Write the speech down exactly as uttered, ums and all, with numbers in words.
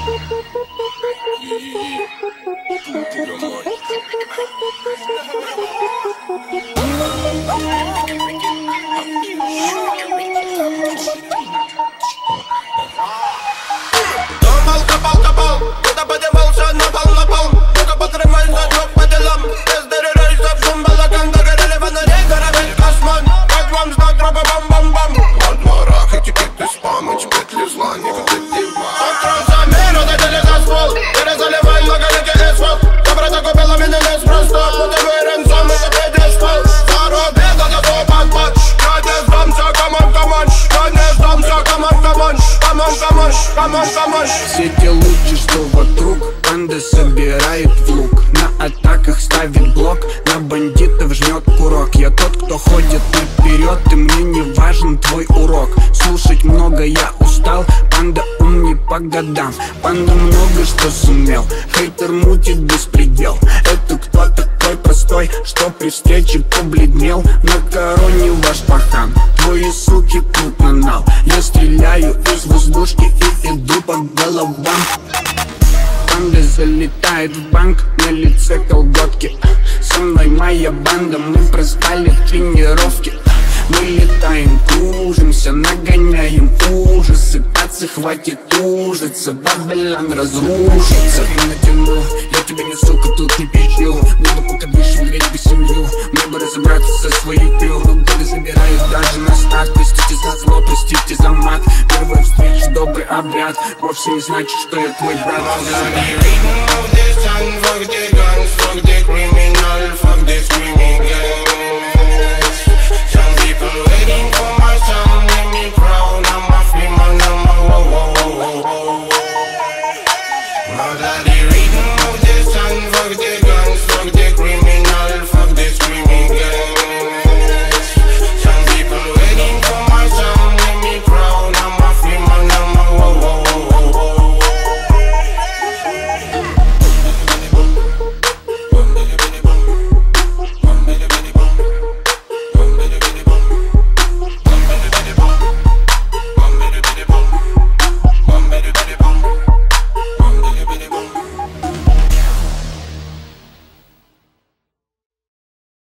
Копал, копал, копал, куда подевался, напал, напал. Ну-ка потримай значок по делам. Бездари рейсов, шум балаган, догорели фонари, корабель Космон. Как вам знак, тропа бам-бам-бам. На дворах этикеты спам, эти петли зла, никогда не вам. От трансамира додели газвол, перезаливай многоликий эсфот. Добро закупила меня неспроста, буду уверен, сам это предиспол. Заруби, готов подпад, я не сдамся, камон, камон. Я не сдамся, камон, камон. Камон, камон, камон, камон. Все те лучи, что вокруг, панда собирает в лук. На атаках ставит блок, на бандитов жмет курок. Я тот, кто ходит наперед, и мне не важен твой урок. Слушать много я устал, панда ум не по годам. Панда много что сумел, хейтер мутит беспредел. Это кто такой простой, что при встрече побледнел? На короне ваш пахан, твои суки тут на нал. Я стреляю из воздушки и иду по головам. Панда залетает в банк, на лице колготки. Со мной моя банда, мы проспали тренировки. Мы летаем, кружимся, нагоняем ужасы. Пацы, хватит ужиться, Бабилон разрушится. Я натяну, я тебя не, сука, тут не пищу. Буду пока дышим, греть бы семью. Мне бы разобраться со своей крю. Годы забирают даже на старт. Простите за зло, простите за мат. Первая встреча, добрый обряд вовсе не значит, что я твой брат. Fuck the criminal, fuck the criminal.